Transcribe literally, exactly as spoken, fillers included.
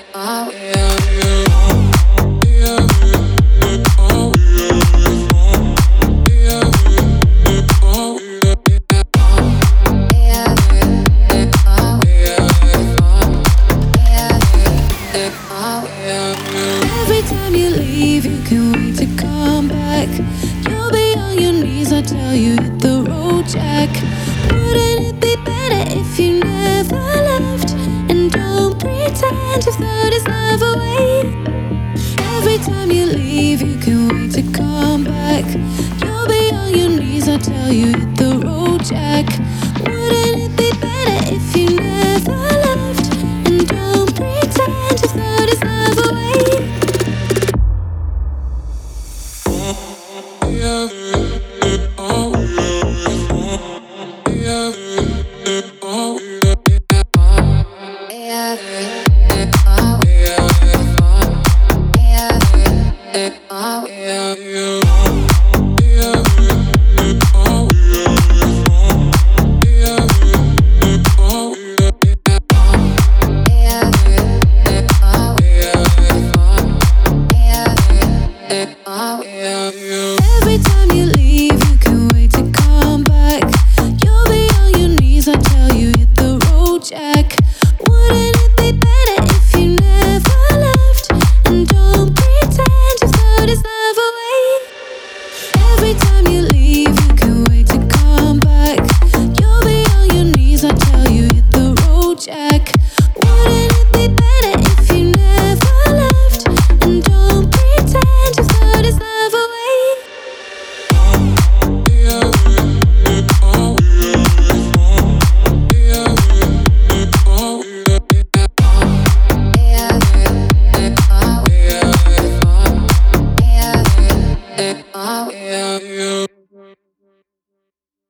Every time you leave, you can wait to come back. You'll be on your knees, I tell you, hit the road, Jack. Wouldn't it be better if you never left? And don't pretend you've thrown his love away. Every time you leave, you can wait to come back. You'll be on your knees, I tell you, hit the road, Jack. Wouldn't it be better if you never